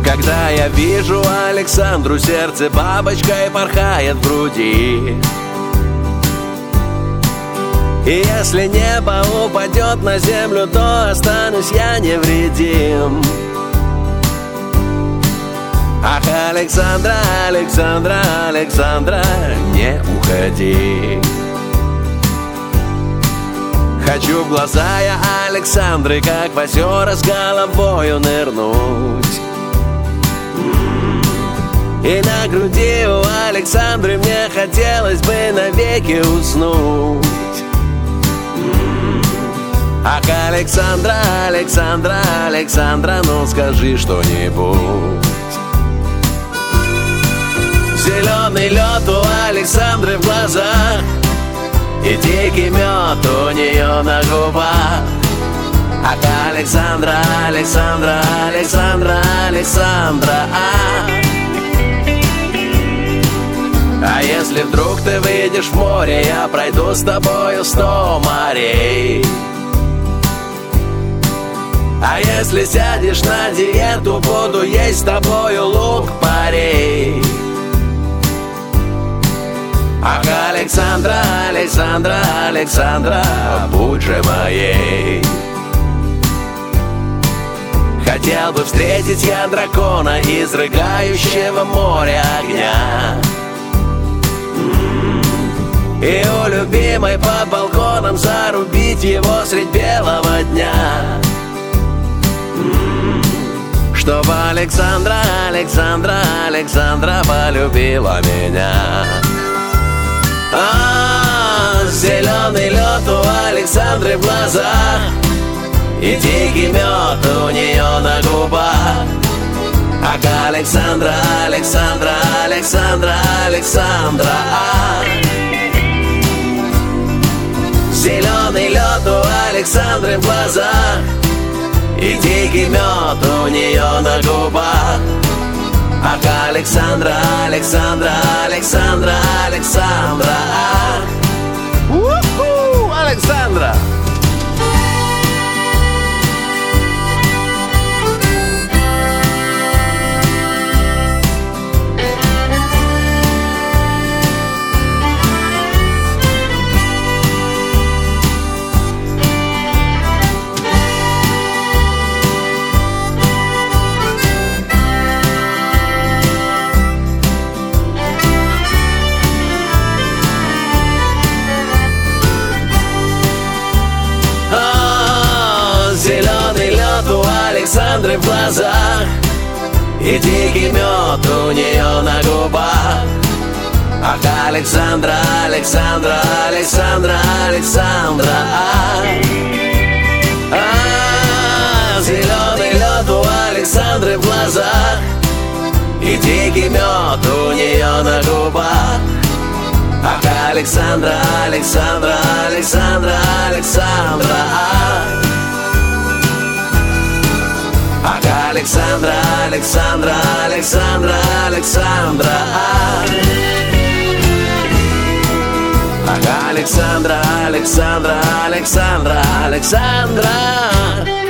Когда я вижу Александру, сердце бабочкой порхает в груди. И если небо упадет на землю, то останусь я невредим. Ах, Александра, Александра, Александра, не уходи. Хочу в глаза я Александры, как в озера с головою нырнуть. И на груди у Александры мне хотелось бы навеки уснуть. Ах, Александра, Александра, Александра, ну скажи что-нибудь. Зеленый лед у Александры в глазах и дикий мед у нее на губах. Ах, Александра, Александра, Александра, Александра, а если вдруг ты выйдешь в море, я пройду с тобою 100 морей. А если сядешь на диету, буду есть с тобою лук-порей. Ах, Александра, Александра, Александра, будь же моей. Хотел бы встретить я дракона, изрыгающего море огня. И у любимой под балконом зарубить его средь белого дня. Чтобы Александра, Александра, Александра полюбила меня. Зеленый лед у Александры в глазах и дикий мед у нее на губах. Ах, Александра, Александра, Александра, Александра, Зеленый лед у Александры в глазах и дикий мед у нее на губах. Ах, Александра, Александра, Александра, Александра, Александра. Зеленый лед у Александры в глазах и дикий мед у нее на губах. Ах, Александра, Александра, Александра, Александра, Зеленый лед у Александры в глазах и дикий мед у нее на губах. Ах, Александра, Александра, Александра, Александра, ах, Александра, Александра, Александра, Александра, ах, Александра, Александра, Александра, Александра.